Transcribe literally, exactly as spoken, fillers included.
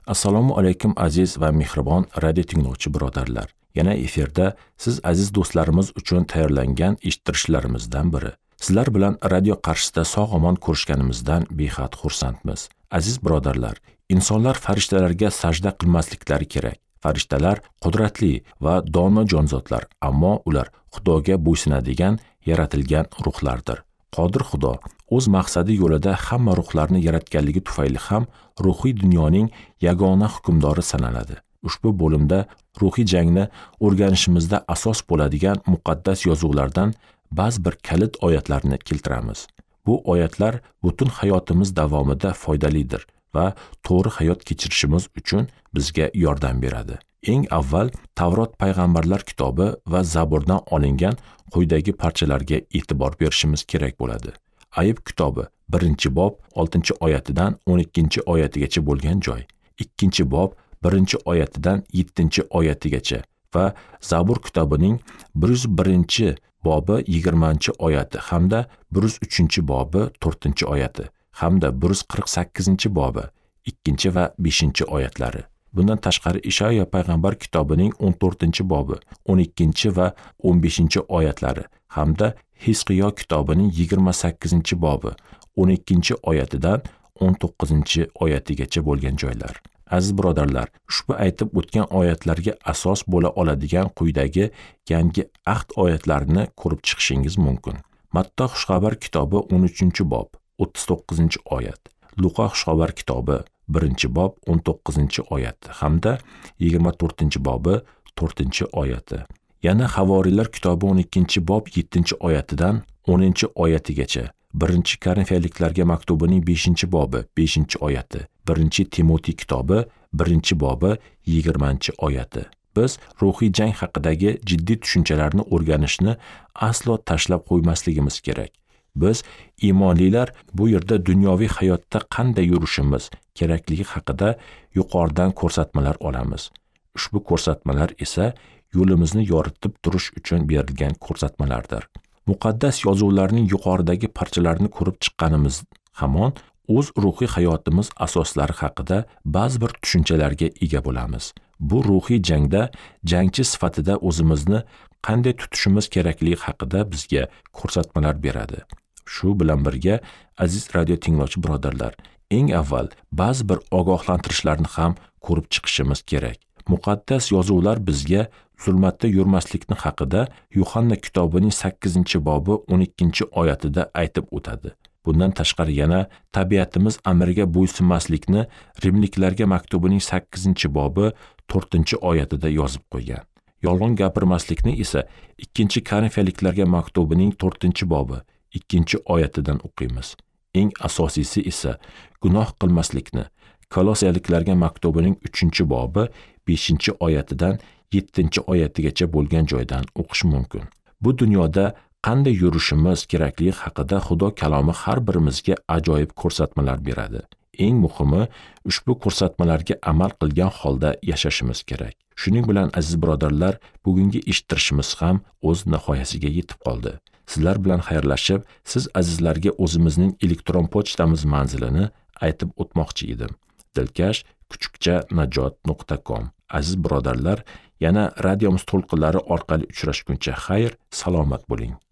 Assalomu alaykum aziz va mehribon radio tinglovchi birodarlar. Yana efirda siz aziz do'stlarimiz uchun tayyorlangan eshittirishlarimizdan biri. Sizlar bilan radio qarshisida sog'-omon ko'rishganimizdan behad xursandmiz. Aziz birodarlar, insonlar farishtalarga sajda qilmasliklari kerak. Farishtalar qudratli va dono jonzotlar, ammo ular Xudoga bo'ysunadigan yaratilgan ruhlardir. Qodir Xudo o'z maqsadi yo'lida hamma ruhlarni yaratganligi tufayli ham ruhiy dunyoning yagona hukmdori sanaladi. Ushbu bo'limda ruhiy jangni o'rganishimizda asos bo'ladigan muqaddas yozuvlardan ba'zi bir kalit oyatlarni keltiramiz. Bu oyatlar butun hayotimiz davomida foydalidir va to'g'ri hayot kechirishimiz uchun bizga yordam beradi. Eng avval Tavrot payg'ambarlar kitobi va Zaburdan olingan quyidagi parchalarga e'tibor berishimiz kerak bo'ladi. Ayub kitobi birinchi bob oltinchi oyatidan o'n ikkinchi oyatigacha bo'lgan joy, ikkinchi bob birinchi oyatidan yettinchi oyatigacha va Zabur kitobining bir yuz birinchi bobi yigirmanchi oyati hamda bir yuz uchinchi bobi to'rtinchi oyati hamda bir yuz qirq sakkizinchi bobi ikkinchi va beshinchi oyatlari. Bundan tashqari Ishaya payg'ambar kitobining o'n to'rtinchi bobi, o'n ikkinchi va o'n beshinchi oyatlari hamda Hizqiyo kitobining yigirma sakkizinchi bobi, o'n ikkinchi oyatidan o'n to'qqizinchi oyatigacha bo'lgan joylar. Aziz birodarlar, ushbu aytib o'tgan oyatlarga asos bo'la oladigan quyidagi yangi ahd oyatlarini ko'rib chiqishingiz mumkin. Matta xushxabar kitobi o'n uchinchi bob, o'ttiz to'qqizinchi oyat, Luqa xushxabar kitobi birinchi bob o'n to'qqizinchi oyat hamda yigirma to'rtinchi bobi to'rtinchi oyati. Yana Havoriylar kitobi o'n ikkinchi bob yettinchi oyatidan o'ninchi oyatigacha, birinchi Korinfiyaliklarga maktubining beshinchi bobi beshinchi oyati, birinchi Timotiy kitobi birinchi bobi yigirmanchi oyati. Biz ruhiy jang haqidagi jiddiy tushunchalarni o'rganishni aslo tashlab qo'ymasligimiz kerak. Biz iymonlilar bu yerda dunyoviy hayotda qanday yurishimiz kerakligi haqida yuqoridan ko'rsatmalar olamiz. Ushbu ko'rsatmalar esa yo'limizni yoritib turish uchun berilgan ko'rsatmalardir. Muqaddas yozuvlarning yuqoridagi parchalarini ko'rib chiqqanimiz hamon o'z ruhiy hayotimiz asoslari haqida ba'zi bir tushunchalarga ega bo'lamiz. Bu ruhiy jangda jangchi sifatida o'zimizni qanday tutishimiz kerakligi haqida bizga ko'rsatmalar beradi. Shu bilan birga, aziz radio tinglovchi birodarlar, eng avval ba'zi bir ogohlantirishlarni ham ko'rib chiqishimiz kerak. Muqaddas yozuvlar bizga zulmatda yurmaslikni haqida Yuhanna kitobining sakkizinchi bobi o'n ikkinchi oyatida aytib o'tadi. Bundan tashqari yana tabiatimiz amriga bo'ysunmaslikni Rimliklarga maktubining sakkizinchi bobi to'rtinchi oyatida yozib qo'ygan. Yolg'on gapirmaslikni esa ikkinchi Korinfiyaliklarga maktubining to'rtinchi bobi ikkinchi oyatidan o'qiymiz. Eng asosiysi esa gunoh qilmaslikni Kolosiyaliklarga maktubining uchinchi bobi beshinchi oyatidan yettinchi oyatigacha bo'lgan joydan o'qish mumkin. Bu dunyoda qanday yurishimiz kerakligi haqida Xudo kalomi har birimizga ajoyib ko'rsatmalar beradi. Eng muhimi, ushbu ko'rsatmalarga amal qilgan holda yashashimiz kerak. Shuning bilan aziz birodarlar, bugungi eshittirishimiz ham o'z nihoyasiga yetib qoldi. Sizlar bilan xayrlashib, siz azizlarga o'zimizning elektron pochtamiz manzilini aytib o'tmoqchi edim. dilkash kuchukcha najot nuqta com. Aziz birodarlar, yana radiomiz to'lqinlari orqali uchrashguncha xayr, salomat bo'ling.